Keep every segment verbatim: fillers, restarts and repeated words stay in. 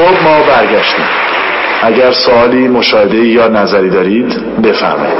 خب ما برگشتیم. اگر سوالی، مشاهده‌ای یا نظری دارید بفرمایید.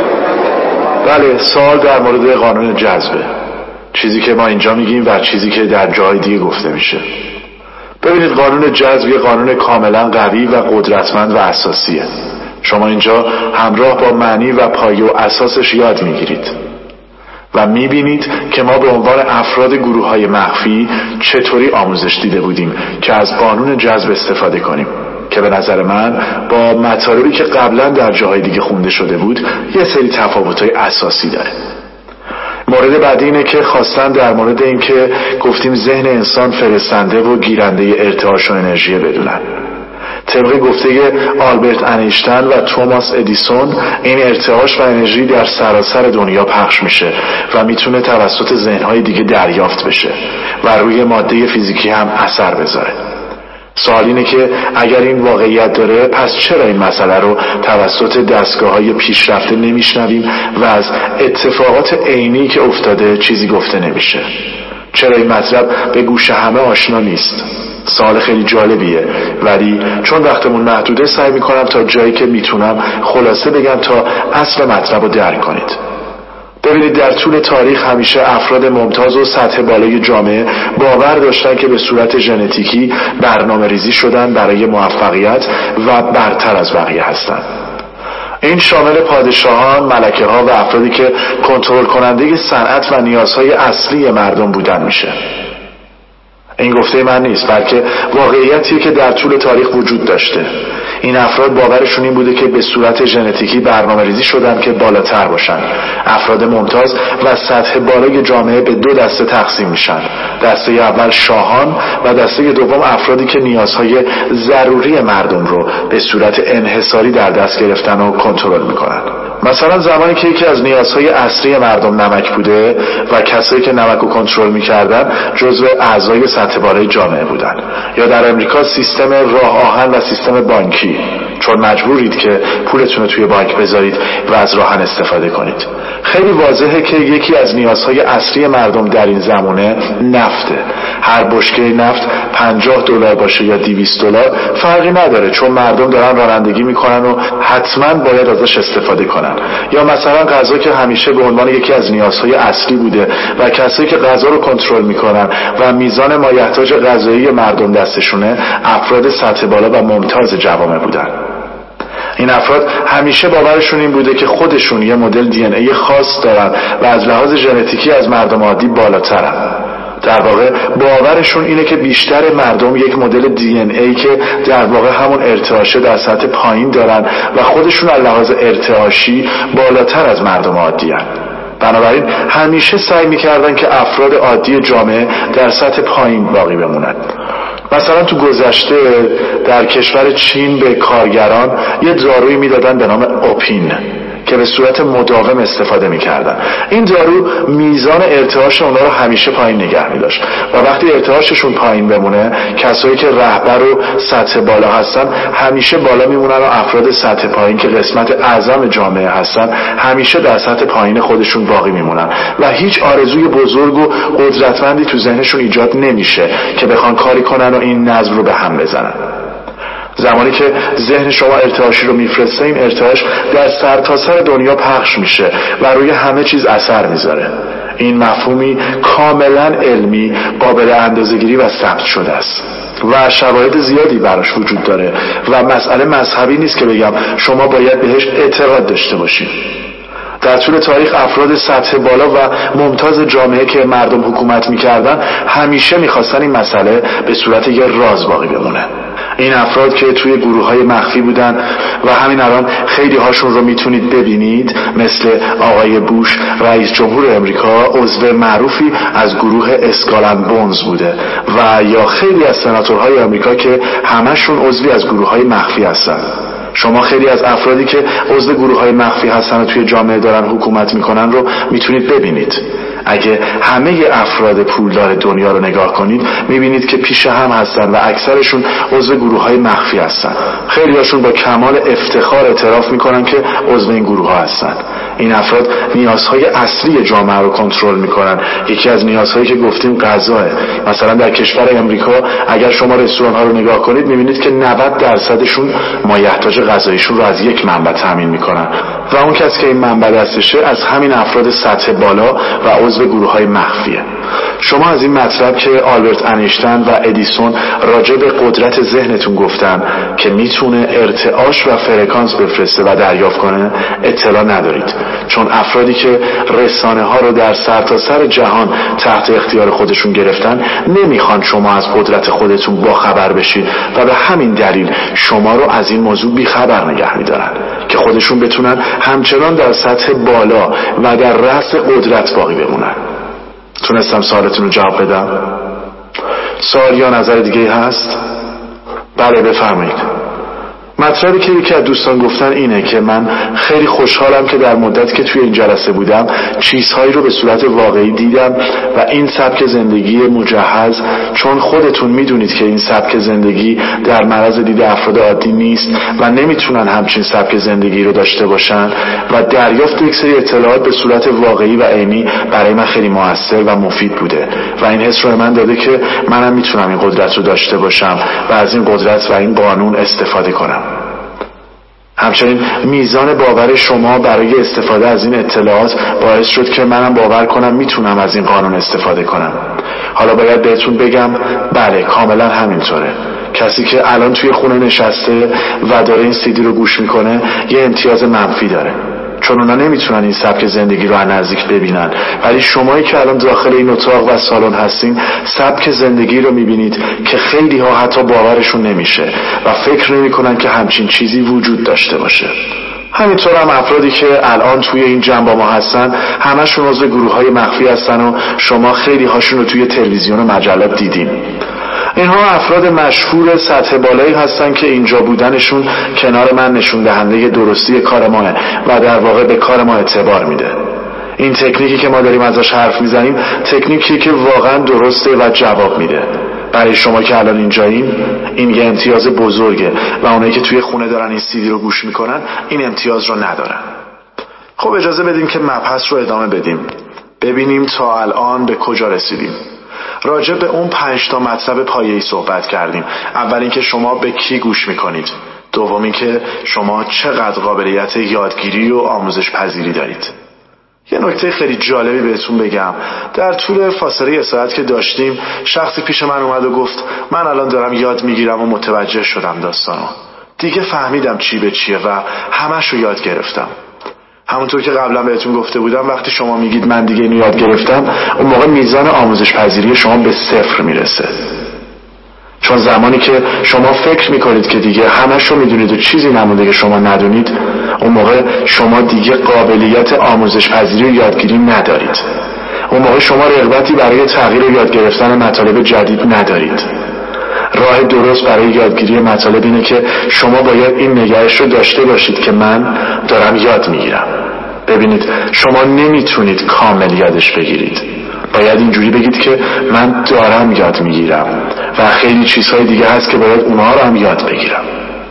بله، سوال در مورد قانون جذبه، چیزی که ما اینجا میگیم و چیزی که در جای دیگه گفته میشه. ببینید، قانون جذب یه قانون کاملا قوی و قدرتمند و اساسیه. شما اینجا همراه با معنی و پایه و اساسش یاد میگیرید و میبینید که ما به عنوان افراد گروه‌های مخفی چطوری آموزش دیده بودیم که از قانون جذب استفاده کنیم، که به نظر من با مطالبی که قبلا در جاهای دیگه خونده شده بود یه سری تفاوت‌های اساسی داره. مورد بعدی اینه که خواستن در مورد این که گفتیم ذهن انسان فرستنده و گیرنده ارتعاش و انرژی بدونن. طبق گفته آلبرت انیشتین و توماس ادیسون، این ارتعاش و انرژی در سراسر دنیا پخش میشه و میتونه توسط ذهن‌های دیگه دریافت بشه و روی ماده فیزیکی هم اثر بذاره. سوال اینه که اگر این واقعیت داره، پس چرا این مسئله رو توسط دستگاه‌های پیشرفته نمیشنویم و از اتفاقات عینی که افتاده چیزی گفته نمیشه؟ چرا این مطلب به گوش همه آشنا نیست؟ سوال خیلی جالبیه، ولی چون وقتمون محدوده سعی میکنم تا جایی که میتونم خلاصه بگم تا اصل مطلب رو درک کنید. ببینید، در طول تاریخ همیشه افراد ممتاز و سطح بالای جامعه باور داشتن که به صورت ژنتیکی برنامه ریزی شدن برای موفقیت و برتر از بقیه هستن. این شامل پادشاهان، ملکه ها و افرادی که کنترل کننده صنعت و نیازهای اصلی مردم بودن میشه. این گفته من نیست، بلکه واقعیتیه که در طول تاریخ وجود داشته. این افراد باورشون این بوده که به صورت ژنتیکی برنامه ریزی شدن که بالاتر باشن. افراد ممتاز و سطح بالای جامعه به دو دسته تقسیم میشن. دسته اول شاهان و دسته دوم افرادی که نیازهای ضروری مردم رو به صورت انحصاری در دست گرفتن و کنترل میکنن. مثلا زمانی که یکی از نیازهای اصلی مردم نمک بوده و کسایی که نمک رو کنترل میکردن جزو اعضای سطح بالای جامعه بودن. یا در امریکا سیستم راه آهن و سیستم بانکی، چون مجبورید که پولتون رو توی بانک بذارید و از راهن استفاده کنید. خیلی واضحه که یکی از نیازهای اصلی مردم در این زمانه نفته. هر بشکه نفت پنجاه دلار باشه یا دویست دلار فرقی نداره، چون مردم دارن رانندگی میکنن و حتما باید ازش استفاده کنن. یا مثلا غذا که همیشه به عنوان یکی از نیازهای اصلی بوده و کسایی که غذا رو کنترل میکنن و میزان مایحتاج غذایی مردم دستشونه افراد سطح بالا و ممتاز جوامع بودن. این افراد همیشه باورشون این بوده که خودشون یه مدل دی ان ای خاص دارن و از لحاظ ژنتیکی از مردم عادی بالاترن. در واقع باورشون اینه که بیشتر مردم یک مدل دی ان ای که در واقع همون ارتعاشه در سطح پایین دارن و خودشون از لحاظ ارتعاشی بالاتر از مردم عادی هن. بنابراین همیشه سعی میکردن که افراد عادی جامعه در سطح پایین باقی بمونن. مثلا تو گذشته در کشور چین به کارگران یه دارویی میدادن به نام اوپین که به صورت مداوم استفاده میکردن. این دارو میزان ارتعاش اونا رو همیشه پایین نگه میداشت و وقتی ارتعاششون پایین بمونه، کسایی که رهبر و سطح بالا هستن همیشه بالا میمونن و افراد سطح پایین که قسمت اعظم جامعه هستن همیشه در سطح پایین خودشون باقی میمونن و هیچ آرزوی بزرگ و قدرتمندی تو ذهنشون ایجاد نمیشه که بخوان کاری کنن و این نظم رو به هم بزنن. زمانی که ذهن شما ارتعاشی رو میفرسته، این ارتعاش در سرتاسر دنیا پخش میشه و روی همه چیز اثر میذاره. این مفهومی کاملا علمی، قابل اندازه‌گیری و ثبت شده است و شواهد زیادی براش وجود داره و مسئله مذهبی نیست که بگم شما باید بهش اعتقاد داشته باشید. در طول تاریخ افراد سطح بالا و ممتاز جامعه که مردم حکومت میکردن همیشه میخواستن این مسئله به صورت یه راز باقی بمونه. این افراد که توی گروه‌های مخفی بودن و همین الان خیلی هاشون رو میتونید ببینید، مثل آقای بوش رئیس جمهور امریکا عضو معروفی از گروه اسکال اند بونز بوده و یا خیلی از سناتورهای امریکا که همشون عضوی از گروه‌های مخفی هستن. شما خیلی از افرادی که عضو گروه‌های مخفی هستن و توی جامعه دارن حکومت میکنن رو میتونید ببینید. اگه همه افراد پولدار دنیا رو نگاه کنید میبینید که پیش هم هستن و اکثرشون عضو گروه‌های مخفی هستن. خیلی هاشون با کمال افتخار اعتراف میکنن که عضو این گروه ها هستن. این افراد نیازهای اصلی جامعه رو کنترل میکنن. یکی از نیازهایی که گفتیم غذاه. مثلا در کشور امریکا اگر شما رستوران ها رو نگاه کنید میبینید که نود درصدشون مایحتاج غذاییشون رو از یک منبع تامین میکنن و اون کسی که این منبع دستشه از همین افراد سطح بالا و عضو گروه‌های مخفیه. شما از این مطلب که آلبرت انیشتین و ادیسون راجع به قدرت ذهنتون گفتن که میتونه ارتعاش و فرکانس بفرسته و دریافت کنه اطلاع ندارید، چون افرادی که رسانه ها رو در سرتاسر سر جهان تحت اختیار خودشون گرفتن نمیخوان شما از قدرت خودتون با خبر بشید و به همین دلیل شما رو از این موضوع بی خبر نگه میدارن که خودشون بتونن همچنان در سطح بالا و در رأس قدرت باقی بمونن. تونستم سوالتون رو جواب بدم؟ سوال یا نظر دیگه هست؟ بله بفرمایید. مطلبی که یکی از دوستان گفتن اینه که من خیلی خوشحالم که در مدتی که توی این جلسه بودم چیزهایی رو به صورت واقعی دیدم و این سبک زندگی مجهز، چون خودتون میدونید که این سبک زندگی در معرض دید افراد عادی نیست و نمیتونن همچین سبک زندگی رو داشته باشن و دریافت یک سری اطلاعات به صورت واقعی و عینی برای من خیلی موثر و مفید بوده و این حس رو من داده که منم میتونم این قدرت رو داشته باشم و از این قدرت و این قانون استفاده کنم. همچنین میزان باور شما برای استفاده از این اطلاعات باعث شد که منم باور کنم میتونم از این قانون استفاده کنم. حالا باید بهتون بگم بله کاملا همینطوره. کسی که الان توی خونه نشسته و داره این سیدی رو گوش میکنه یه امتیاز منفی داره، چون اونا نمیتونن این سبک زندگی رو از نزدیک ببینن، ولی شمایی که الان داخل این اتاق و سالن هستین سبک زندگی رو میبینید که خیلی ها حتی باورشون نمیشه و فکر نمیکنن که همچین چیزی وجود داشته باشه. همینطور هم افرادی که الان توی این جمع با ما هستن همشون عضو گروه‌های مخفی هستن و شما خیلی هاشون رو توی تلویزیون و مجلات دیدین. اینها افراد مشهور سطح بالایی هستن که اینجا بودنشون کنار من نشون دهنده درستی کار ماه و در واقع به کار ما اعتبار میده. این تکنیکی که ما داریم ازش حرف میزنیم تکنیکی که واقعا درسته و جواب میده. برای شما که الان اینجایین این یه امتیاز بزرگه و اونایی که توی خونه دارن این سیدی رو گوش میکنن این امتیاز رو ندارن. خب اجازه بدیم که مبحث رو ادامه بدیم، ببینیم تا الان به کجا رسیدیم. راجع به اون پنج تا مطلب پایه‌ای صحبت کردیم. اول اینکه شما به کی گوش میکنید، دوم اینکه شما چقدر قابلیت یادگیری و آموزش پذیری دارید. یه نکته خیلی جالبی بهتون بگم، در طول فاصله یه ساعت که داشتیم شخصی پیش من اومد و گفت من الان دارم یاد میگیرم و متوجه شدم داستانو، دیگه فهمیدم چی به چیه و همشو یاد گرفتم. همونطور که قبلا بهتون گفته بودم وقتی شما میگید من دیگه اینو یاد گرفتم اون موقع میزان آموزش پذیری شما به صفر میرسه، چون زمانی که شما فکر میکنید که دیگه همشو میدونید و چیزی نمونده که شما ندونید اون موقع شما دیگه قابلیت آموزش پذیری و یادگیری ندارید. اون موقع شما رغبتی برای تغییر و یاد گرفتن مطالب جدید ندارید. راه درست برای یادگیری مطالب اینه که شما باید این نگرش رو داشته باشید که من دارم یاد میگیرم. ببینید شما نمیتونید کامل یادش بگیرید، باید اینجوری بگید که من دارم یاد میگیرم و خیلی چیزهای دیگه هست که باید اونها رو هم یاد بگیرم.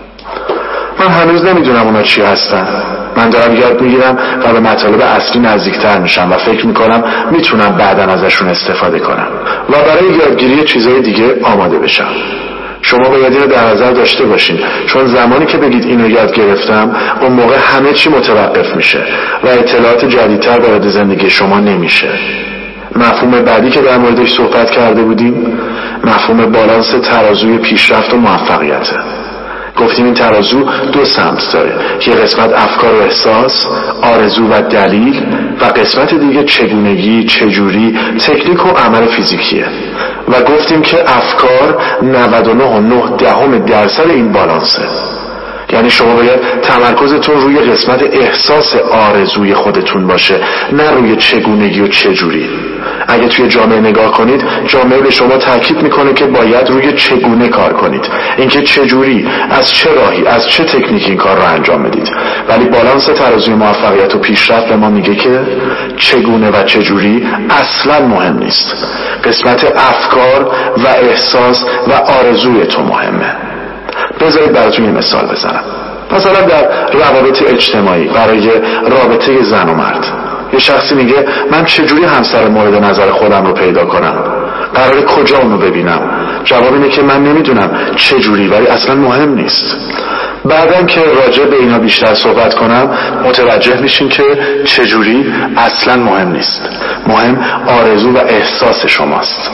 من هنوز نمیدونم اونا چی هستن، من دارم یاد میگیرم و به مطالب اصلی نزدیکتر میشم و فکر میکنم میتونم بعداً ازشون استفاده کنم و برای یادگیری چیزهای دیگه آماده بشم. شما باید اینو در نظر داشته باشین، چون زمانی که بگید اینو یاد گرفتم اون موقع همه چی متوقف میشه و اطلاعات جدیدتر وارد زندگی شما نمیشه. مفهوم بعدی که در موردش صحبت کرده بودیم مفهوم بالانس ترازوی پیشرفت و موفقیته. گفتیم این ترازو دو سمت داره، یه قسمت افکار و احساس، آرزو و دلیل و قسمت دیگه چگونگی، چجوری، تکنیک و عمل فیزیکیه و گفتیم که افکار نود و نه و نه دهم درصد این بالانسه. یعنی شما باید تمرکزتون روی قسمت احساس آرزوی خودتون باشه، نه روی چگونگی و چجوری. اگه توی جامعه نگاه کنید، جامعه به شما تاکید میکنه که باید روی چگونه کار کنید، اینکه چجوری، از چه راهی، از چه تکنیک این کار رو انجام بدید. ولی بالانس ترازوی موفقیت و پیشرفت به ما میگه که چگونه و چجوری اصلا مهم نیست. قسمت افکار و احساس و آرزوی تو مهمه. بذارید براتون یه مثال بزنم. مثلا در روابط اجتماعی، برای رابطه زن و مرد، یه شخصی میگه من چجوری همسر مورد نظر خودم رو پیدا کنم؟ قراره کجا اونو ببینم؟ جواب اینه که من نمیدونم چجوری، ولی اصلا مهم نیست. بعدن که راجع به اینا بیشتر صحبت کنم متوجه میشین که چجوری اصلا مهم نیست. مهم آرزو و احساس شماست.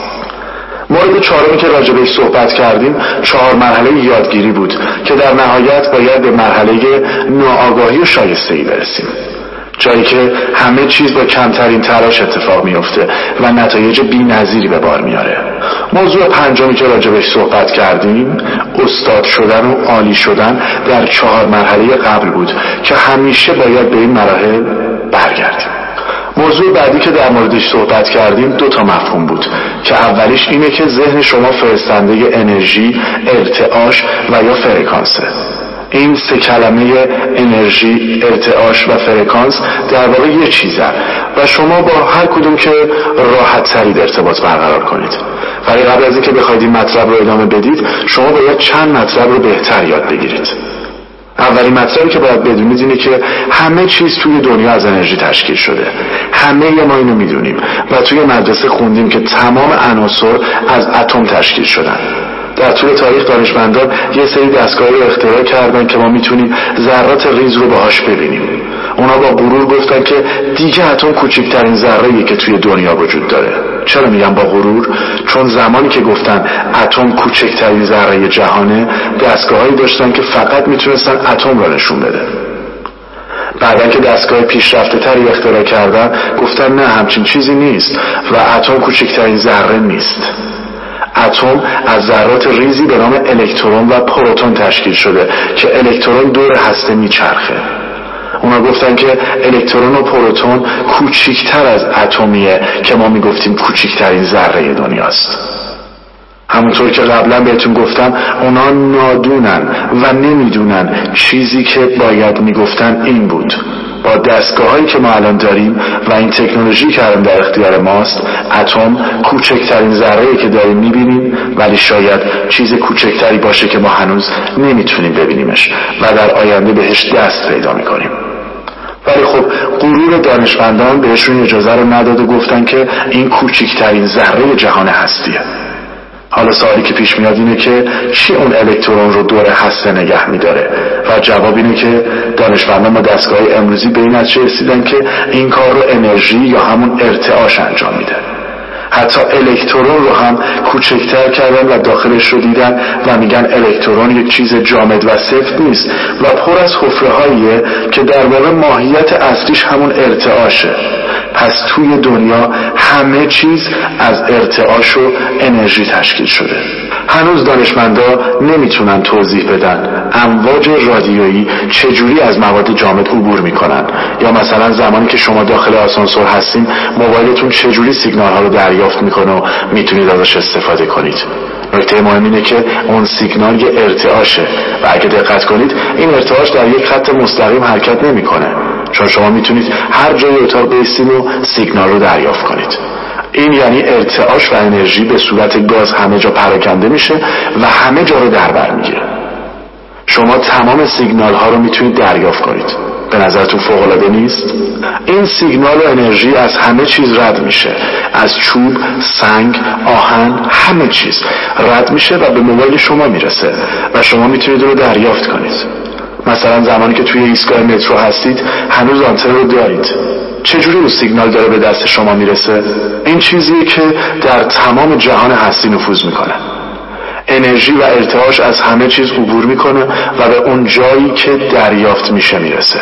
مورد چهارمی که راجع بهش صحبت کردیم چهار مرحله یادگیری بود که در نهایت باید به مرحله ناآگاهی و شایستگی برسیم، جایی که همه چیز با کمترین تلاش اتفاق میفته و نتایج بی‌نظیری به بار میاره. موضوع پنجمی که راجع بهش صحبت کردیم استاد شدن و عالی شدن در چهار مرحله قبل بود که همیشه باید به این مراحل برگردیم. موضوع بعدی که در موردش صحبت کردیم دو تا مفهوم بود که اولیش اینه که ذهن شما فرستنده انرژی، ارتعاش و یا فرکانسه. این سه کلمه انرژی، ارتعاش و فرکانس در واقع یه چیزن و شما با هر کدوم که راحت ترید ارتباط برقرار کنید. ولی قبل از اینکه بخواید این مطلب رو ادامه بدید شما باید چند مطلب رو بهتر یاد بگیرید. اولین مطلبی که باید بدونید اینه که همه چیز توی دنیا از انرژی تشکیل شده. همه ما اینو میدونیم و توی مدرسه خوندیم که تمام عناصر از اتم تشکیل شدن. در طول تاریخ دانشمندان یه سری دستگاهی رو اختراع کردن که ما میتونیم ذرات ریز رو باهاش ببینیم. اونا با غرور گفتن که دیگه اتم کوچکترین ذره‌ایه که توی دنیا وجود داره. چرا میگم با غرور؟ چون زمانی که گفتن اتم کوچکترین ذره جهانه، دستگاهایی داشتن که فقط میتونستن اتم رو نشون بده. بعدن که دستگاه پیشرفته تری اختراع کردن گفتن نه، همچین چیزی نیست و اتم کوچکترین ذره نیست. اتم از ذرات ریزی به نام الکترون و پروتون تشکیل شده که الکترون دور هسته میچرخه. اونا گفتن که الکترون و پروتون کوچیکتر از اتمیه که ما میگفتیم کوچیکترین ذره دنیاست. همونطور که قبلا بهتون گفتم اونا نادونن و نمیدونن چیزی که باید میگفتن این بود. با دستگاهایی که ما الان داریم و این تکنولوژی که الان در اختیار ماست، اتم کوچکترین ذره‌ای که داریم میبینیم، ولی شاید چیز کوچکتری باشه که ما هنوز نمیتونیم ببینیمش و در آینده بهش دست پیدا میکنیم. ولی خب غرور دانشمندان بهشون اجازه رو نداد و گفتن که این کوچکترین ذره جهان هستیه. حالا سوالی که پیش میاد اینه که چی اون الکترون رو دور هسته نگه میداره؟ و جواب اینه که دانشمندان با دستگاه امروزی به این نتیجه رسیدن که این کار رو انرژی یا همون ارتعاش انجام میده. حتی الکترون رو هم کوچکتر کردن و داخلش رو دیدن و میگن الکترون یک چیز جامد و سفت نیست و پر از حفره‌هاییه که در واقع ماهیت اصلیش همون ارتعاشه. پس توی دنیا همه چیز از ارتعاش و انرژی تشکیل شده. هنوز دانشمندا نمیتونن توضیح بدن امواج رادیویی چجوری از مواد جامد عبور میکنن، یا مثلا زمانی که شما داخل آسانسور هستین موبایلتون چجوری سیگنال ها رو دریافت میکنه و میتونید ازش استفاده کنید. نکته مهم اینه که اون سیگنال یه ارتعاشه و اگه دقت کنید این ارتعاش در یک خط مستقیم حرکت نمیکنه، چون شما میتونید هر جای اتاق بیستین و سیگنال رو دریافت کنید. این یعنی ارتعاش و انرژی به صورت گاز همه جا پراکنده میشه و همه جا رو در بر میگیره. شما تمام سیگنال ها رو میتونید دریافت کنید. به نظرتون فوق العاده نیست؟ این سیگنال و انرژی از همه چیز رد میشه، از چوب، سنگ، آهن، همه چیز رد میشه و به موبایل شما میرسه و شما میتونید رو دریافت کنید. مثلا زمانی که توی ایستگاه مترو هستید هنوز آنتن رو دارید. چجوری اون سیگنال داره به دست شما میرسه؟ این چیزیه که در تمام جهان هستی نفوذ میکنه. انرژی و ارتعاش از همه چیز عبور میکنه و به اون جایی که دریافت میشه میرسه.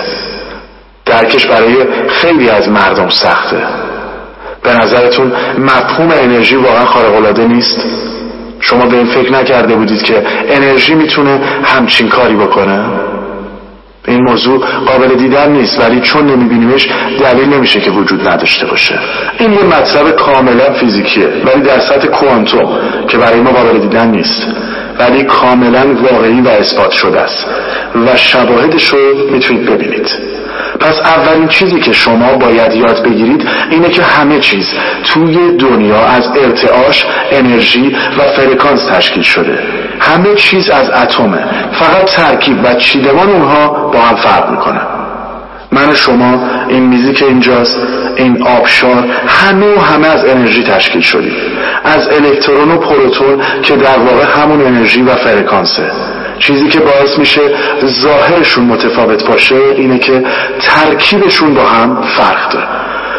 درکش برای خیلی از مردم سخته. به نظرتون مفهوم انرژی واقعا خارق‌العاده نیست؟ شما به این فکر نکرده بودید که انرژی میتونه همچین کاری بکنه؟ این موضوع قابل دیدن نیست، ولی چون نمیبینیمش دلیل نمیشه که وجود نداشته باشه. این یه مطلب کاملا فیزیکیه، ولی در سطح کوانتوم که برای ما قابل دیدن نیست، ولی کاملا واقعی و اثبات شده است و شواهدش رو میتونید ببینید. پس اولین چیزی که شما باید یاد بگیرید اینه که همه چیز توی دنیا از ارتعاش، انرژی و فرکانس تشکیل شده. همه چیز از اتمه، فقط ترکیب و چیدمان اونها با هم فرق میکنه. من و شما، این میزی که اینجاست، این آبشار، همه و همه از انرژی تشکیل شدیم، از الکترون و پروتون که در واقع همون انرژی و فرکانسه. چیزی که باعث میشه ظاهرشون متفاوت باشه اینه که ترکیبشون با هم فرق داره.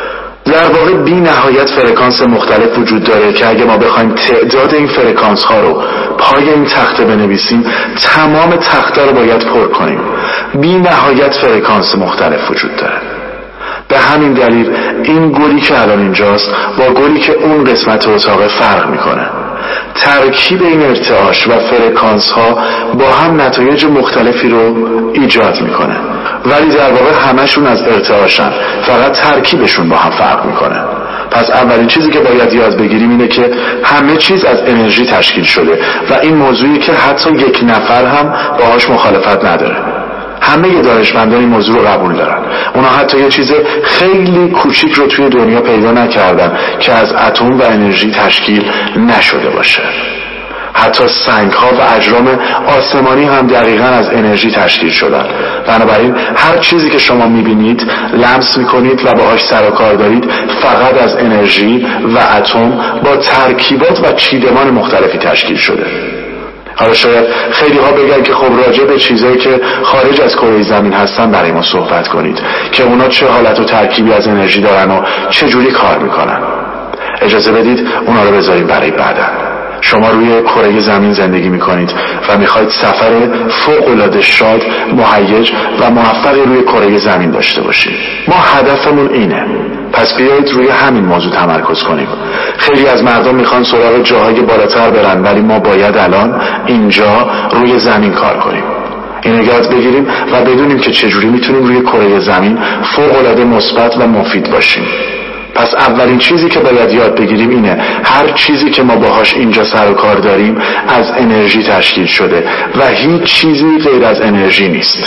در واقع بی نهایت فرکانس مختلف وجود داره که اگه ما بخوایم تعداد این فرکانس ها رو پای این تخته بنویسیم، تمام تخته رو باید پر کنیم. بی نهایت فرکانس مختلف وجود داره. به همین دلیل این گلی که الان اینجاست با گلی که اون قسمت اتاق فرق میکنه. ترکیب این ارتعاش و فرکانس ها با هم نتایج مختلفی رو ایجاد میکنه، ولی در واقع همشون از ارتعاشن، فقط ترکیبشون با هم فرق میکنه. پس اولین چیزی که باید یاد بگیریم اینه که همه چیز از انرژی تشکیل شده و این موضوعی که حتی یک نفر هم باهاش مخالفت نداره. همه دانشمندان این موضوع رو قبول دارن. اونا حتی یه چیز خیلی کوچیک رو توی دنیا پیدا نکردن که از اتم و انرژی تشکیل نشده باشه. حتی سنگ ها و اجرام آسمانی هم دقیقاً از انرژی تشکیل شدن. بنابراین هر چیزی که شما میبینید، لمس میکنید و باهاش سر و کار دارید فقط از انرژی و اتم با ترکیبات و چیدمان مختلفی تشکیل شده. حالا شاید خیلی ها بگن که خب راجع به چیزایی که خارج از کره زمین هستن برای ما صحبت کنید که اونا چه حالت و ترکیبی از انرژی دارن و چه جوری کار میکنن. اجازه بدید اونا رو بذاریم برای بعدا. شما روی کره زمین زندگی میکنید و میخواید سفر فوق‌العاده شاد، مهیج و موفقی روی کره زمین داشته باشید. ما هدفمون اینه. پس بیایید روی همین موضوع تمرکز کنیم. خیلی از مردم میخوان سراغ جاهای بالاتر برن، ولی ما باید الان اینجا روی زمین کار کنیم. اینو یاد بگیریم و بدونیم که چجوری میتونیم روی کره زمین فوق‌العاده مثبت و مفید باشیم. پس اولین چیزی که باید یاد بگیریم اینه هر چیزی که ما باهاش اینجا سر و کار داریم از انرژی تشکیل شده و هیچ چیزی غیر از انرژی نیست.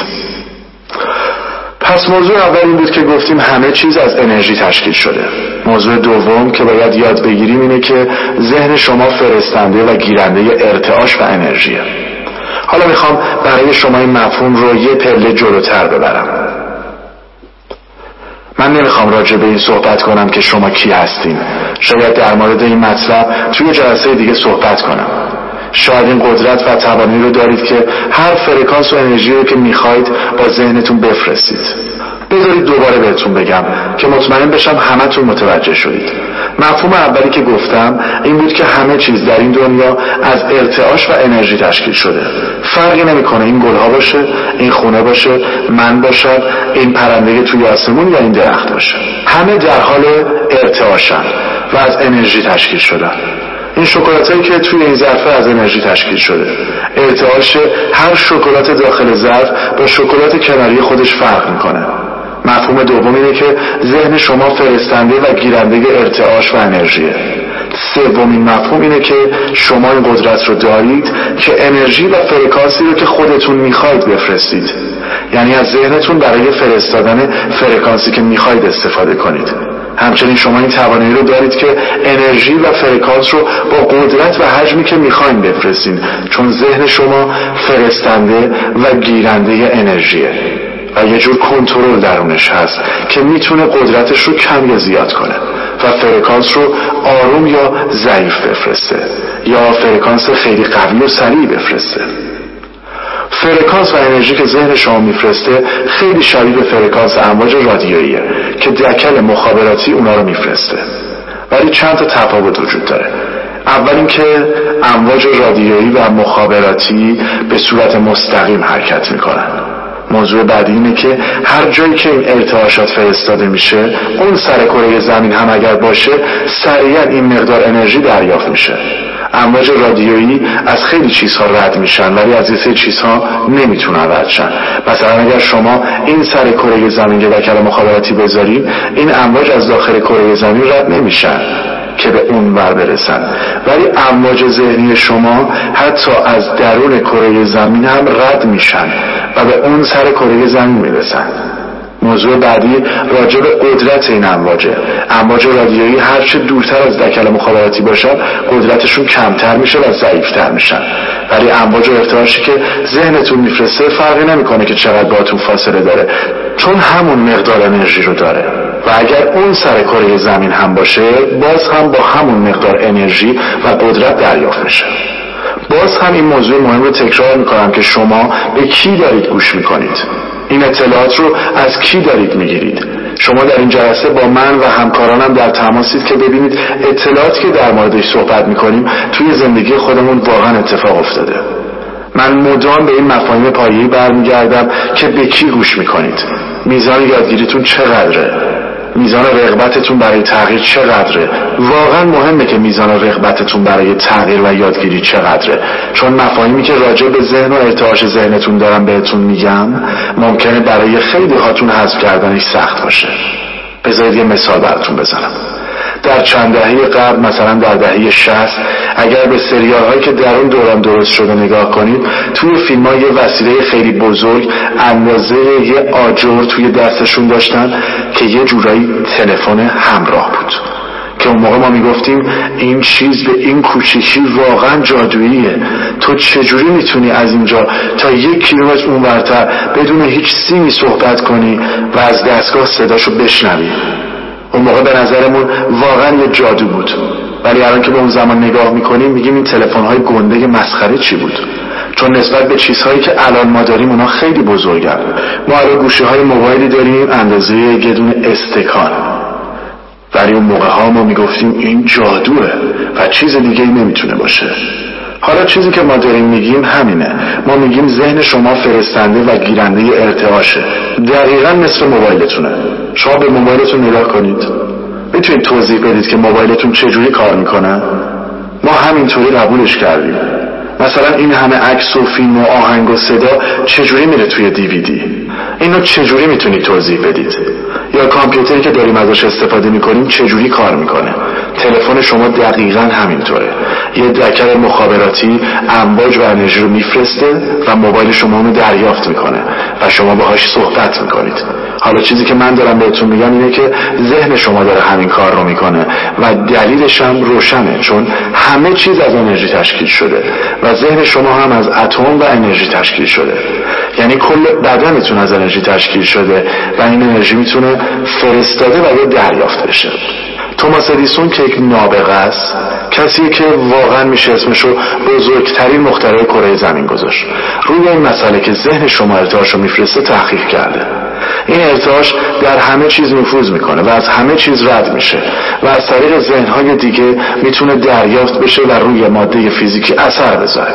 پس موضوع اول این بود که گفتیم همه چیز از انرژی تشکیل شده. موضوع دوم که باید یاد بگیریم اینه که ذهن شما فرستنده و گیرنده ارتعاش و انرژیه. حالا میخوام برای شما این مفهوم رو یه پله جلوتر ببرم. من نمیخوام راجع به این صحبت کنم که شما کی هستین. شاید در مورد این مطلب توی جلسه دیگه صحبت کنم. شاید این قدرت و توانایی رو دارید که هر فرکانس و انرژی رو که میخواید با ذهنتون بفرستید. بذارید دوباره بهتون بگم که مطمئن بشم همتون متوجه شدید. مفهوم اولی که گفتم این بود که همه چیز در این دنیا از ارتعاش و انرژی تشکیل شده. فرقی نمیکنه این گلها باشه، این خونه باشه، من باشم، این پرنده توی آسمون یا این درخت باشه. همه در حال ارتعاشن و از انرژی تشکیل شدن. این شکلاتایی که توی این ظرفه از انرژی تشکیل شده. ارتعاش هر شکلات داخل ظرف با شکلات کناری خودش فرق میکنه. مفهوم دوم اینه که ذهن شما فرستنده و گیرنده ارتعاش و انرژیه. سومین مفهوم اینه که شما این قدرت رو دارید که انرژی و فرکانسی رو که خودتون میخواید بفرستید. یعنی از ذهنتون برای فرستادن فرکانسی که میخواید استفاده کنید. همچنین شما این توانایی رو دارید که انرژی و فرکانس رو با قدرت و حجمی که میخواین بفرستید، چون ذهن شما فرستنده و گیرنده انرژیه و یه جور کنترل درونش هست که میتونه قدرتش رو کم یا زیاد کنه و فرکانس رو آروم یا ضعیف بفرسته یا فرکانس خیلی قوی و سریع بفرسته. فرکانس و انرژی که ذهن شما میفرسته خیلی شبیه به فرکانس امواج رادیوییه که دکل مخابراتی اونا رو میفرسته، ولی چند تا تفاوت وجود داره. اول این که امواج رادیویی و مخابراتی به صورت مستقیم حرکت میکنن. موضوع بعدی اینه که هر جایی که این ارتعاشات فرستاده میشه، اون سر کره زمین هم اگر باشه، سریعا این مقدار انرژی دریافت میشه. امواج رادیویی از خیلی چیزها رد میشن ولی از یه سری چیزها نمیتونن رد شن. مثلا اگر شما این سر کره زمین یه دکل مخابراتی بذارید، این امواج از داخل کره زمین رد نمیشن که به اون ور برسن، ولی امواج ذهنی شما حتی از درون کره زمین هم رد میشن و به اون سر کره زمین میرسن. موضوع بعدی راجع به قدرت این امواجه. امواج رادیویی هر چه دورتر از دکل مخابراتی باشن قدرتشون کمتر میشه و ضعیفتر میشن، ولی امواج و ارتعاشی که ذهنتون میفرسته فرقی نمیکنه که چقدر باهاتون فاصله داره، چون همون مقدار انرژی رو داره و اگر اون سر کره زمین هم باشه باز هم با همون مقدار انرژی و قدرت دریافت میشه. باز هم این موضوع مهم رو تکرار میکنم که شما به کی دارید گوش میکنید، این اطلاعات رو از کی دارید میگیرید. شما در این جلسه با من و همکارانم در تماسید که ببینید اطلاعاتی که در موردش صحبت میکنیم توی زندگی خودمون واقعا اتفاق افتاده. من مدام به این مفاهیم پایه‌ای برمیگردم که به کی گوش میکنید، میزان یادگیریتون چقدره، میزان رغبتتون برای تغییر چقدره. واقعا مهمه که میزان رغبتتون برای تغییر و یادگیری چقدره، چون مفاهیمی که راجع به ذهن و ارتعاش ذهنتون دارم بهتون میگم ممکنه برای خیلی هاتون حذف کردنش سخت باشه. بذارید یه مثال براتون بزنم. در چند دهه قبل، مثلا در دهه شصت، اگر به سریال هایی که در اون دوران درست شده نگاه کنید، توی فیلم ها یه وسیله خیلی بزرگ اندازه یه آجر توی دستشون داشتن که یه جورایی تلفن همراه بود که اون موقع ما میگفتیم این چیز به این کوچیکی واقعا جادوییه. تو چجوری میتونی از اینجا تا یک کیلومتر اونورتر بدون هیچ سیمی صحبت کنی و از دستگاه صداشو بشنوی؟ اون موقع به نظرمون واقعا یه جادو بود، ولی الان که به اون زمان نگاه میکنیم میگیم این تلفن‌های گنده مسخره چی بود، چون نسبت به چیزهایی که الان ما داریم اونا خیلی بزرگن. ما الان گوشی‌های موبایلی داریم اندازه یه دونه استکان، ولی اون موقع ها ما میگفتیم این جادوه و چیز دیگه ای نمیتونه باشه. حالا چیزی که ما داریم میگیم همینه. ما میگیم ذهن شما فرستنده و گیرنده ارتعاشه، دقیقاً مثل موبایلتونه. شما به موبایلتون نگاه کنید، میتونید توضیح بدید که موبایلتون چجوری کار میکنه؟ ما همینطوری قبولش کردیم. مثلا این همه عکس و فیلم و آهنگ و صدا چجوری میره توی دیویدی؟ اینو چجوری میتونید توضیح بدید؟ یا کامپیوتری که داریم ازش استفاده میکنیم چجوری کار میکنه؟ تلفن شما دقیقاً همینطوره. یه دکل مخابراتی امواج و انرژی رو میفرسته و موبایل شما اونو دریافت میکنه و شما باهاش صحبت میکنید. حالا چیزی که من دارم بهتون میگم اینه که ذهن شما داره همین کار رو میکنه و دلیلش هم روشنه، چون همه چیز از انرژی تشکیل شده و ذهن شما هم از اتم و انرژی تشکیل شده. یعنی کل بدنتون از انرژی تشکیل شده و این انرژی میتونه فرستاده و یا دریافت بشه. توماس ادیسون که یک نابغه است، کسیه که واقعا میشه اسمشو بزرگترین مخترع کره زمین گذاشت. روی این مسئله که ذهن شما ارتعاشو میفرسته تحقیق کرده. این ارتعاش در همه چیز نفوذ میکنه و از همه چیز رد میشه و از طریق ذهنهای دیگه میتونه دریافت بشه و روی ماده فیزیکی اثر بذاره.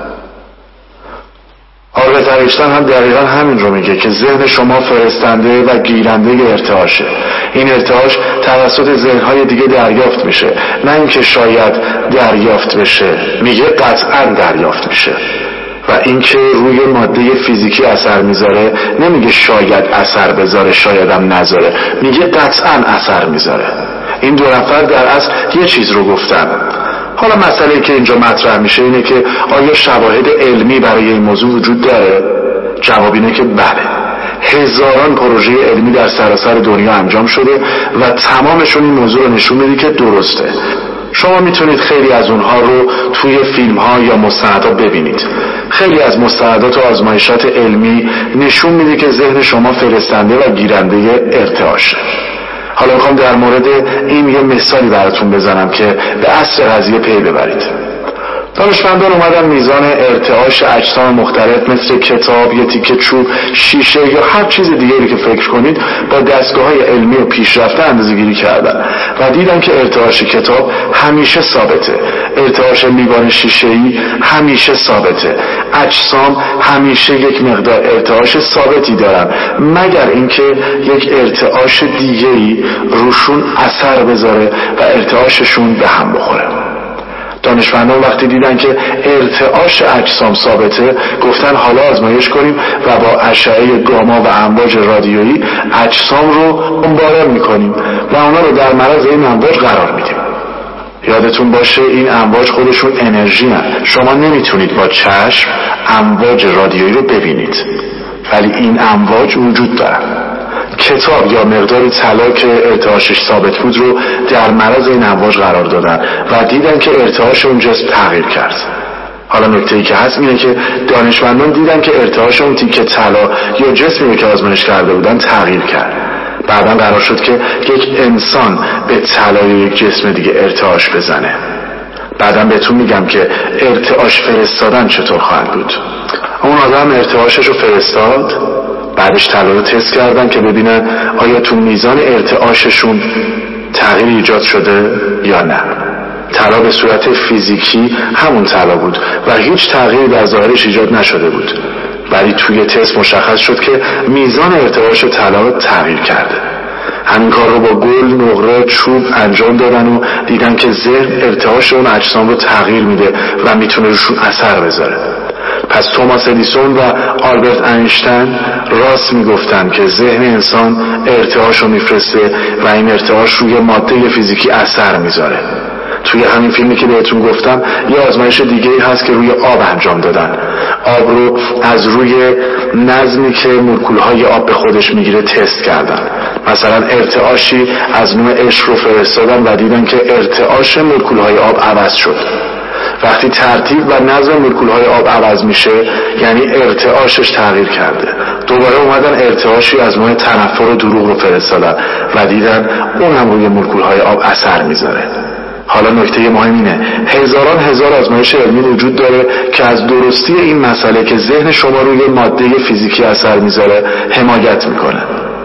آلبرت اینشتین هم دقیقا همین رو میگه که ذهن شما فرستنده و گیرنده ارتعاشه. این ارتعاش توسط ذهنهای دیگه دریافت میشه، نه اینکه شاید دریافت بشه، میگه قطعا دریافت میشه. و اینکه روی ماده فیزیکی اثر میذاره نمیگه شاید اثر بذاره شاید هم نذاره، میگه قطعا اثر میذاره. این دو نفر در اصل یه چیز رو گفتن. حالا مسئله که اینجا مطرح میشه اینه که آیا شواهد علمی برای این موضوع وجود داره؟ جواب اینه که بله. هزاران پروژه علمی در سراسر دنیا انجام شده و تمامشون این موضوع رو نشون میده که درسته. شما میتونید خیلی از اونها رو توی فیلم ها یا مستندات ببینید. خیلی از مستندات و آزمایشات علمی نشون میده که ذهن شما فرستنده و گیرنده ارتعاشه. حالا میخوام در مورد این یه مثالی براتون بزنم که به اصل قضیه پی ببرید. دانشمندان اومدن میزان ارتعاش اجسام مختلف مثل کتاب، یه تیکه چوب، شیشه یا هر چیز دیگری که فکر کنید با دستگاه‌های علمی و پیشرفته اندازه‌گیری کردن و دیدن که ارتعاش کتاب همیشه ثابته، ارتعاش لیوان شیشه‌ای همیشه ثابته، اجسام همیشه یک مقدار ارتعاش ثابتی دارن مگر اینکه یک ارتعاش دیگه‌ای روشون اثر بذاره و ارتعاششون به هم بخوره. دانشمندان وقتی دیدن که ارتعاش اجسام ثابته گفتن حالا آزمایش کنیم و با اشعه گاما و امواج رادیویی اجسام رو بمباران میکنیم و اونا رو در معرض این امواج قرار میدیم. یادتون باشه این امواج خودشون انرژی هست. شما نمیتونید با چشم امواج رادیویی رو ببینید ولی این امواج وجود دارن. کتاب یا مقدار طلا که ارتعاشش ثابت بود رو در معرض این امواج قرار دادن و دیدن که ارتعاش اون جسم تغییر کرد. حالا نکته‌ای که هست اینه که دانشمندان دیدن که ارتعاش اون تیکه طلا یا جسمی که آزمایش کرده بودن تغییر کرد. بعداً قرار شد که یک انسان به طلای یک جسم دیگه ارتعاش بزنه. بعداً بهتون میگم که ارتعاش فرستادن چطور خواهد بود. اون آدم ارتعاشش رو فرستاد، بعدش طلا رو تست کردن که ببینن آیا تو میزان ارتعاششون تغییر ایجاد شده یا نه. طلا به صورت فیزیکی همون طلا بود و هیچ تغییری در ظاهرش ایجاد نشده بود، ولی توی تست مشخص شد که میزان ارتعاش طلا تغییر کرده. همین کار رو با گل، نقره، چوب انجام دادن و دیدن که ذهن ارتعاش اون اجسام رو تغییر میده و میتونه روشون اثر بذاره. پس توماس ادیسون و آلبرت اینشتین راست میگفتن که ذهن انسان ارتعاش رو میفرسته و این ارتعاش روی ماده فیزیکی اثر میذاره. توی همین فیلمی که بهتون گفتم یه آزمایش دیگه هست که روی آب انجام دادن. آب رو از روی نظمی که مولکول‌های آب به خودش میگیره تست کردن. مثلا ارتعاشی از نوع عشق رو فرستادن و دیدن که ارتعاش مولکول‌های آب عوض شد. وقتی ترتیب و نظم مولکول‌های آب عوض میشه یعنی ارتعاشش تغییر کرده. دوباره اومدن ارتعاشی از نوع تنفر و دروغ رو فرستادن و دیدن اون هم روی مولکول‌های آب اثر میذاره. حالا نکته مهم اینه هزاران هزار آزمایش علمی وجود داره که از درستی این مسئله که ذهن شما روی ماده فیزیکی اثر میذاره حمایت میکنه.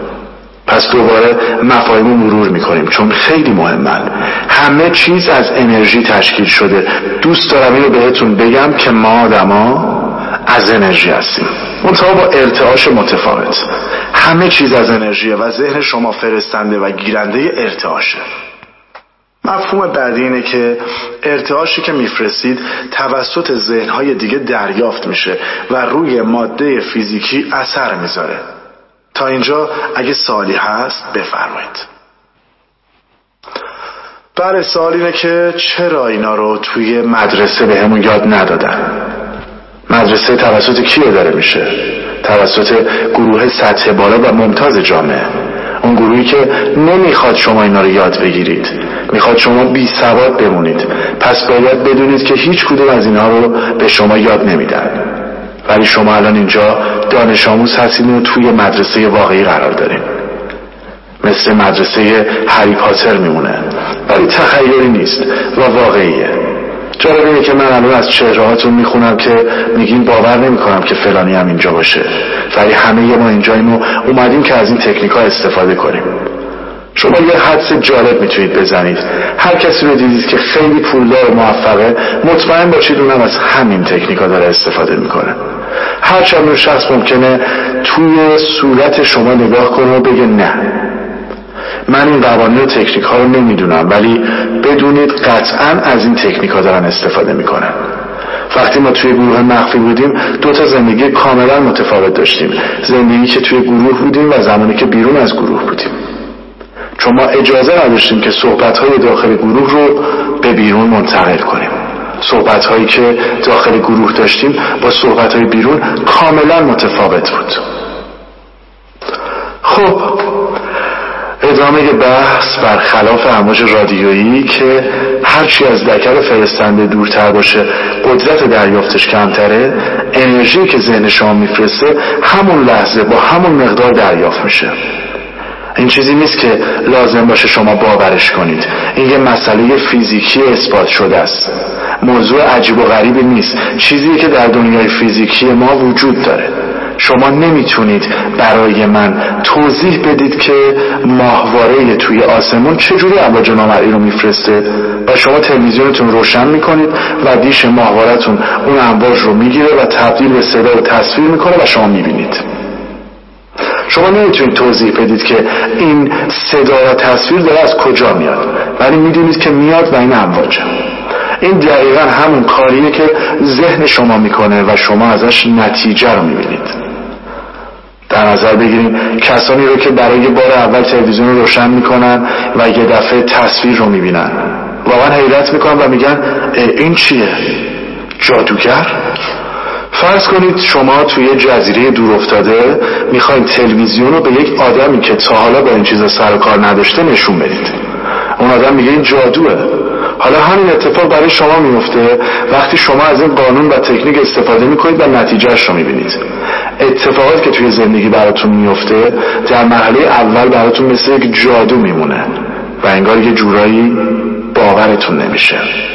پس دوباره مفاهیم رو مرور میکنیم چون خیلی مهمن. همه چیز از انرژی تشکیل شده. دوست دارم اینو بهتون بگم که ما آدما از انرژی هستیم، منتها با ارتعاش متفاوت. همه چیز از انرژیه و ذهن شما فرستنده و گیرنده ارتعاشه. مفهوم بعدی اینه که ارتعاشی که میفرستید توسط ذهن‌های دیگه دریافت میشه و روی ماده فیزیکی اثر میذاره. تا اینجا اگه سوالی هست بفرمایید. بله، سوال اینه که چرا اینا رو توی مدرسه به همون یاد ندادن؟ مدرسه توسط کی اداره میشه؟ توسط گروه سطح بالا و ممتاز جامعه. اون گروهی که نمیخواد شما اینا رو یاد بگیرید، میخواد شما بی سواد بمونید. پس باید بدونید که هیچ کدوم از اینا رو به شما یاد نمیدن. ولی شما الان اینجا دانش آموز هستید و توی مدرسه واقعی قرار دارید. مثل مدرسه هری پاتر میمونه ولی تخیلی نیست و واقعیه. جالب اینه که من الان از چهرهاتون میخونم که میگین باور نمیکنم که فلانی هم اینجا باشه، ولی همه ما اینجاییم و اومدیم که از این تکنیک ها استفاده کنیم. شما یه حدس جالب میتونید بزنید. هر کسی رو دیدید که خیلی پولدار و موفقه، مطمئن باشید اونم از همین تکنیک ها داره استفاده میکنه. هرچند اون شخص ممکنه توی صورت شما نگاه کنه و بگه نه، من این قوانین و تکنیک ها رو نمیدونم، ولی بدونید قطعا از این تکنیک ها دارن استفاده میکنن. وقتی ما توی گروه مخفی بودیم دو تا زندگی کاملا متفاوت داشتیم. زندگی که توی گروه بودیم و زمانی که بیرون از گروه بودیم، چون ما اجازه نداشتیم که صحبت های داخل گروه رو به بیرون منتقل کنیم. صحبت هایی که داخل گروه داشتیم با صحبت های بیرون کاملا متفاوت بود. خب ادامه بحث برخلاف امواج رادیویی که هرچی از دکر فرستنده دورتر باشه قدرت دریافتش کمتره، انرژی که ذهن شما میفرسته همون لحظه با همون مقدار دریافت میشه. این چیزی نیست که لازم باشه شما باورش کنید. این یه مسئله فیزیکی اثبات شده است. موضوع عجیب و غریبی نیست. چیزی که در دنیای فیزیکی ما وجود داره. شما نمیتونید برای من توضیح بدید که ماهواره توی آسمون چجوری امواج نامرئی رو میفرسته و شما تلویزیونتون روشن میکنید و دیش ماهواره‌تون اون امواج رو میگیره و تبدیل به صدا و تصویر میکنه و شما میبینید. شما نمیتونید توضیح بدید که این صدا و تصویر داره از کجا میاد، ولی میدونید که میاد و این امواجه. این دقیقا همون کاریه که ذهن شما میکنه و شما ازش نتیجه رو میبینید. در نظر بگیریم کسانی رو که برای بار اول تلویزیون رو روشن میکنن و یه دفعه تصویر رو میبینن، واقعا حیرت میکنن و میگن این چیه؟ جادوگر؟ فرض کنید شما توی جزیره دور افتاده میخواین تلویزیون رو به یک آدمی که تا حالا با این چیزا سر و کار نداشته نشون بدید. اون آدم میگه این جادوه. حالا همین اتفاق برای شما میفته وقتی شما از این قانون و تکنیک استفاده میکنید و نتیجهش رو میبینید. اتفاقاتی که توی زندگی براتون میفته در مرحله اول براتون مثل یک جادو میمونه و انگار یه جورایی باورتون نمیشه.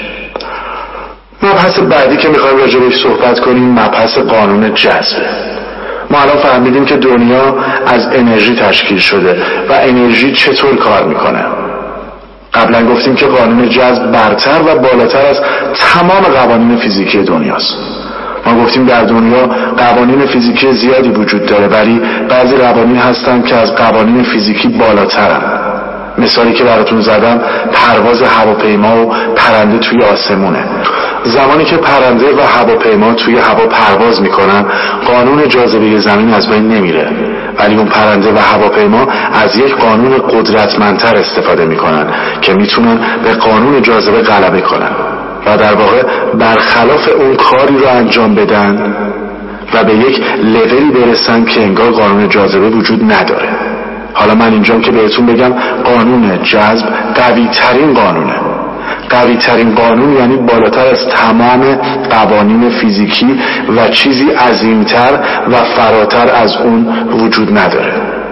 مبحث بعدی که میخوایم راجع بهش صحبت کنیم مبحث قانون جذبه. ما الان فهمیدیم که دنیا از انرژی تشکیل شده و انرژی چطور کار میکنه. قبلا گفتیم که قانون جذب برتر و بالاتر از تمام قوانین فیزیکی دنیاست. ما گفتیم در دنیا قوانین فیزیکی زیادی وجود داره ولی بعضی قوانین هستن که از قوانین فیزیکی بالاترن. مثالی که براتون زدم پرواز هواپیما و پرنده توی آسمونه. زمانی که پرنده و هواپیما توی هوا پرواز میکنن قانون جاذبه زمین از بین نمیره، ولی اون پرنده و هواپیما از یک قانون قدرتمندتر استفاده میکنن که میتونن به قانون جاذبه غلبه کنن و در واقع برخلاف اون کاری رو انجام بدن و به یک لولی برسن که انگار قانون جاذبه وجود نداره. حالا من اینجام که بهتون بگم قانون جذب قوی ترین قانونه. قوی ترین قانون یعنی بالاتر از تمام قوانین فیزیکی و چیزی عظیمتر و فراتر از اون وجود نداره.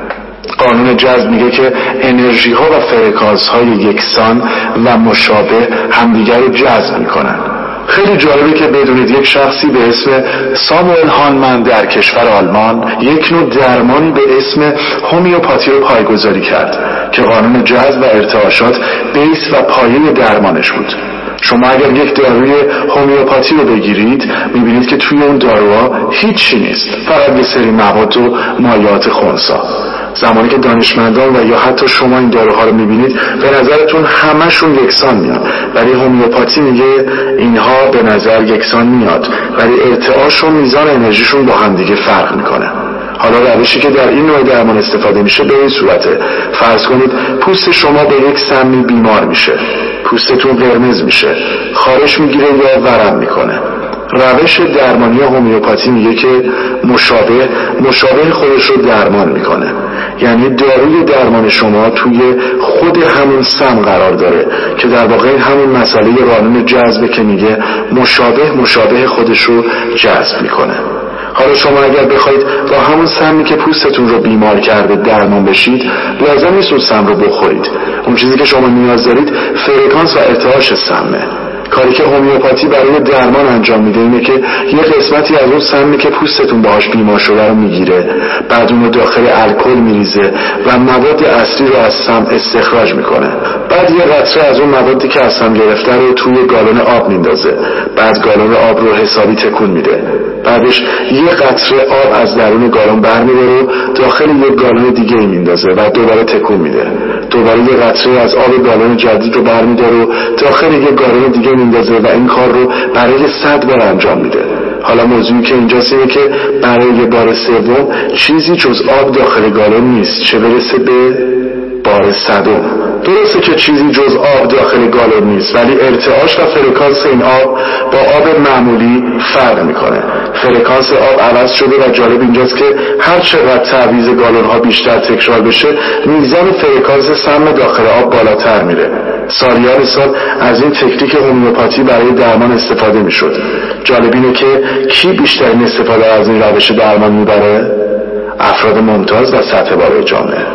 قانون جذب میگه که انرژی ها و فرکانس های یکسان و مشابه همدیگر رو جذب میکنن. خیلی جالبه که بدونید یک شخصی به اسم ساموئل هانمن در کشور آلمان یک نوع درمانی به اسم هومیوپاتی رو پایه‌گذاری کرد که قانون جذب و ارتعاشات بیس و پایه درمانش بود. شما اگر یک داروی هومیوپاتی رو بگیرید میبینید که توی اون داروها هیچی نیست، فقط یه سری مواد و مایعات خنثی. زمانی که دانشمندان و یا حتی شما این داروها رو میبینید به نظرتون همشون یکسان میاد، ولی هومیوپاتی میگه اینها به نظر یکسان میاد ولی ارتعاش و میزان انرژیشون با هم دیگه فرق میکنه. حالا روشی که در این نوع درمان استفاده میشه به این صورته: فرض کنید پوست شما به یک سمی بیمار میشه، پوستتون قرمز میشه، خارش میگیره یا ورم میکنه. روش درمانی هومیوپاتی میگه که مشابه مشابه خودش رو درمان میکنه، یعنی داروی درمان شما توی خود همون سم قرار داره که در واقع همون مسئله قانون جذب که میگه مشابه مشابه خودش رو جذب میکنه. حالا شما اگر بخواید با همون سمی که پوستتون رو بیمار کرده درمان بشید لازم نیست اون سم رو بخورید. اون چیزی که شما نیاز دارید فرکانس و ارتعاش سمه. کاری که هومیوپاتی برای درمان انجام میده اینه که یه قسمتی از اون سمی که پوستتون باهاش بیمار شده رو میگیره، بعد اون رو داخل الکل میریزه و مواد اصلی رو از سم استخراج میکنه. بعد یه قطره از اون موادی که از سم گرفته رو توی گالون آب میندازه، بعد گالون آب رو حسابی تکون میده. بعدش یه قطره آب از درون گالون برمی‌داره و داخل یک گالون دیگه میندازه و دوباره تکون میده. دوباره یه قطره از آب گالون جدید رو برمی‌داره و داخل یک گالون دیگه میندازه و این کار رو برای صد بار انجام میده. حالا موضوعی که اینجاست اینه که برای بار سوم چیزی جز آب داخل گالون نیست، چه برسه به بار صدم. درسته که چیزی جز آب داخل گالون نیست، ولی ارتعاش و فرکانس این آب با آب معمولی فرق میکنه. فرکانس آب عوض شده و جالب اینجاست که هر چقدر تعویض گالون ها بیشتر تکرار بشه میزان فرکانس سم داخل آب بالاتر میره. سالیان سال از این تکنیک هومیوپاتی برای درمان استفاده میشد. جالب اینه که کی بیشترین استفاده از این روش درمان میبره؟ افراد ممتاز و سطح بالای جامعه.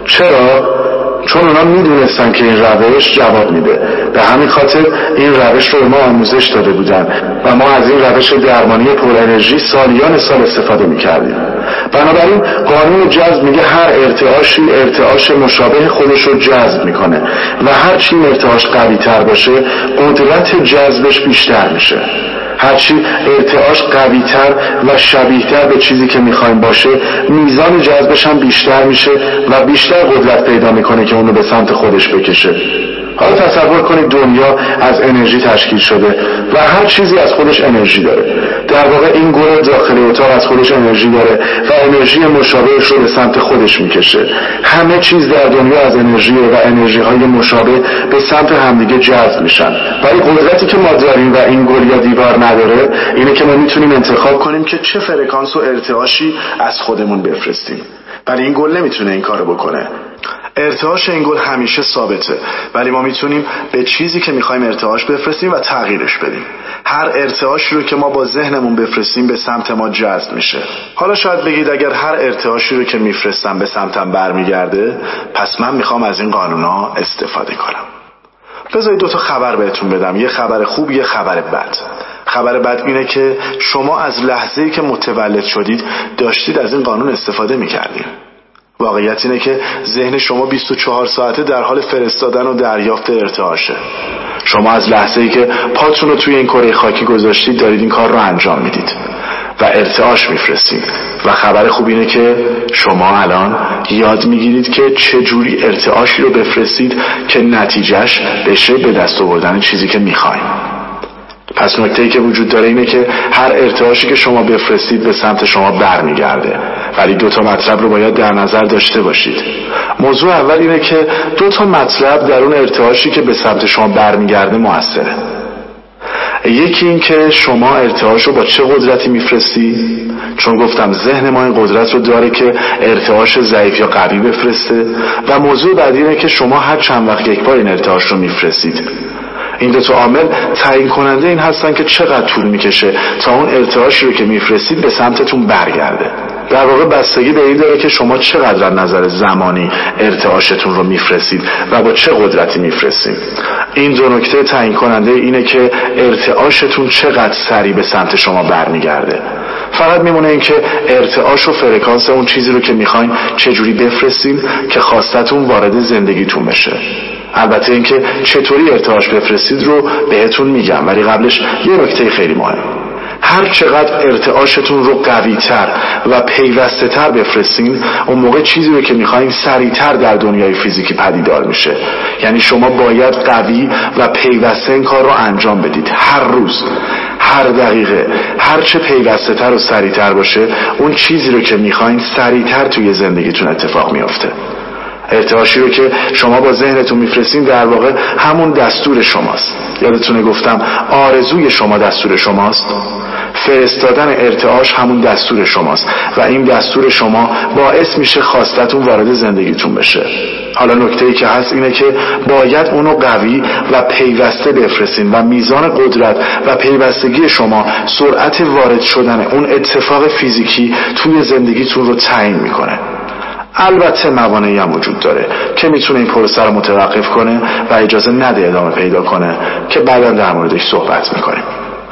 چرا؟ چون اونا میدونستن که این روش جواب میده. به همین خاطر این روش رو ما آموزش داده بودن و ما از این روش درمانی پر انرژی سالیان سال استفاده میکردیم. بنابراین قانون جذب میگه هر ارتعاشی ارتعاش مشابه خودش رو جذب میکنه و هر چی ارتعاش قوی تر باشه قدرت جذبش بیشتر میشه. هرچی ارتعاش قوی تر و شبیه تر به چیزی که میخوایم باشه میزان جذبش هم بیشتر میشه و بیشتر قدرت پیدا میکنه که اونو به سمت خودش بکشه. حالا تصور کنید دنیا از انرژی تشکیل شده و هر چیزی از خودش انرژی داره. در واقع این گل داخل اتاق از خودش انرژی داره و انرژی مشابهش رو به سمت خودش میکشه. همه چیز در دنیا از انرژی و انرژی های مشابه به سمت همدیگه جذب میشن. ولی قدرتی که ما داریم و این گل یا دیوار نداره اینه که ما میتونیم انتخاب کنیم که چه فرکانس و ارتعاشی از خودمون بفرستیم. ولی این گل نمیتونه این کارو بکنه. ارتعاش این گل همیشه ثابته، ولی ما میتونیم به چیزی که میخوایم ارتعاش بفرستیم و تغییرش بدیم. هر ارتعاشی رو که ما با ذهنمون بفرستیم به سمت ما جذب میشه. حالا شاید بگید اگر هر ارتعاشی رو که میفرستم به سمتم برمیگرده، پس من میخوام از این قانونا استفاده کنم. بذارید دو تا خبر بهتون بدم، یه خبر خوب یه خبر بد. خبر بد اینه که شما از لحظه‌ای که متولد شدید داشتید از این قانون استفاده میکردید. واقعیت اینه که ذهن شما بیست و چهار ساعته در حال فرستادن و دریافت ارتعاشه. شما از لحظه‌ای که پاتون رو توی این کره خاکی گذاشتید دارید این کار رو انجام میدید و ارتعاش میفرستید. و خبر خوب اینه که شما الان یاد میگیرید که چه جوری ارتعاشی رو بفرستید که نتیجهش بشه به دست آوردن چیزی که میخواید. پس نکته‌ای که وجود داره اینه که هر ارتعاشی که شما بفرستید به سمت شما برمیگرده، ولی دو تا مطلب رو باید در نظر داشته باشید. موضوع اول اینه که دو تا مطلب در اون ارتعاشی که به سمت شما برمیگرده موثره. یکی این که شما ارتعاش رو با چه قدرتی میفرستی، چون گفتم ذهن ما این قدرت رو داره که ارتعاش ضعیف یا قوی بفرسته. و موضوع بعدی اینه که شما هر چند وقت یک بار این ارتعاش رو میفرستید. این دو تا عامل تعیین کننده این هستن که چقدر طول میکشه تا اون ارتعاشی رو که میفرستید به سمتتون برگرده. در واقع بستگی به این داره که شما چقدر از نظر زمانی ارتعاشتون رو میفرستید و با چه قدرتی میفرستید. این دو نکته تعیین کننده اینه که ارتعاشتون چقدر سریع به سمت شما برمیگرده. فقط میمونه این که ارتعاش و فرکانس اون چیزی رو که میخواین چجوری بفرستید که خواستتون وارد زندگیتون بشه. البته اینکه چطوری ارتعاش بفرستید رو بهتون میگم، ولی قبلش یه نکته خیلی مهم. هر چقدر ارتعاشتون رو قوی‌تر و پیوسته‌تر بفرستین، اون موقع چیزی رو که میخواین سریع‌تر در دنیای فیزیکی پدیدار میشه. یعنی شما باید قوی و پیوسته این کار رو انجام بدید. هر روز، هر دقیقه، هر چه پیوسته‌تر و سریع‌تر باشه، اون چیزی رو که میخواین سریع‌تر توی زندگیتون اتفاق میفته. ارتعاشی رو که شما با ذهنتون میفرستین در واقع همون دستور شماست. یادتونه گفتم آرزوی شما دستور شماست؟ فرستادن ارتعاش همون دستور شماست و این دستور شما باعث میشه خواستتون وارد زندگیتون بشه. حالا نکته‌ای که هست اینه که باید اونو قوی و پیوسته بفرستین و میزان قدرت و پیوستگی شما سرعت وارد شدن اون اتفاق فیزیکی توی زندگیتون رو تعیین میکنه. البته موانعی هم وجود داره که میتونه این پروسه رو متوقف کنه و اجازه نده ادامه پیدا کنه که بعدا در موردش صحبت میکنیم.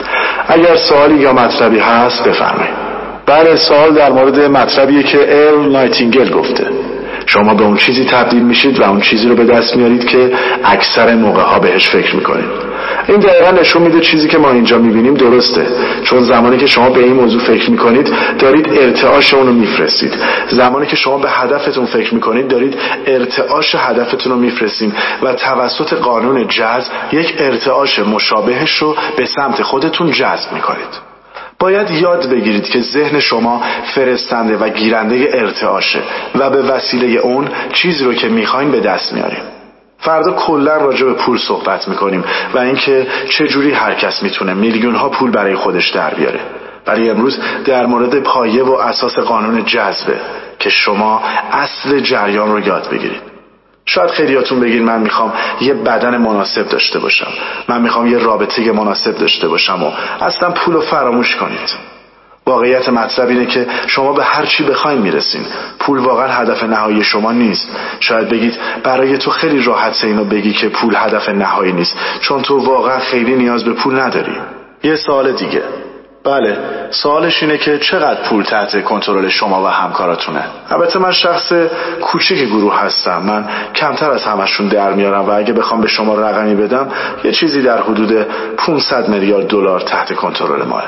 اگر سوالی یا مطلبی هست بفرمایید. بله، سوال در مورد مطلبیه که ارل نایتینگل گفته. شما به اون چیزی تبدیل میشید و اون چیزی رو به دست میارید که اکثر موقع ها بهش فکر میکنید. این دقیقا نشون میده چیزی که ما اینجا میبینیم درسته، چون زمانی که شما به این موضوع فکر میکنید دارید ارتعاش اونو میفرستید. زمانی که شما به هدفتون فکر میکنید دارید ارتعاش هدفتون رو میفرستید و توسط قانون جذب یک ارتعاش مشابهش رو به سمت خودتون جذب میکنید. باید یاد بگیرید که ذهن شما فرستنده و گیرنده ارتعاشه و به وسیله اون چیزی رو که میخواین به دست میاریم. فردا کلا راجع به پول صحبت میکنیم و اینکه چجوری هر کس میتونه میلیون ها پول برای خودش در بیاره. ولی امروز در مورد پایه و اساس قانون جذبه که شما اصل جریان رو یاد بگیرید. شاید خیلیاتون بگین من میخوام یه بدن مناسب داشته باشم، من میخوام یه رابطه مناسب داشته باشم و اصلا پول رو فراموش کنید. واقعیت مطلب اینه که شما به هر چی بخواین میرسین. پول واقعا هدف نهایی شما نیست. شاید بگید برای تو خیلی راحته اینو بگی که پول هدف نهایی نیست، چون تو واقعا خیلی نیاز به پول نداری. یه سوال دیگه. بله، سوالش اینه که چقدر پول تحت کنترل شما و همکاراتونه؟ البته من شخص کوچیک گروه هستم، من کمتر از همشون در میارم و اگه بخوام به شما رقمی بدم یه چیزی در حدود پانصد میلیارد دلار تحت کنترل ماه.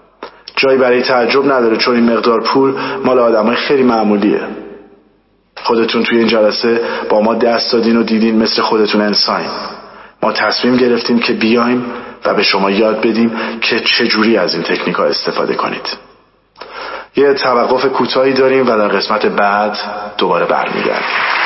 جایی برای تعجب نداره، چون این مقدار پول مال آدمای خیلی معمولیه. خودتون توی این جلسه با ما دست دادین و دیدین مثل خودتون انسانین. ما تصمیم گرفتیم که بیایم و به شما یاد بدیم که چجوری از این تکنیک ها استفاده کنید. یه توقف کوتاهی داریم و در قسمت بعد دوباره برمیگردیم.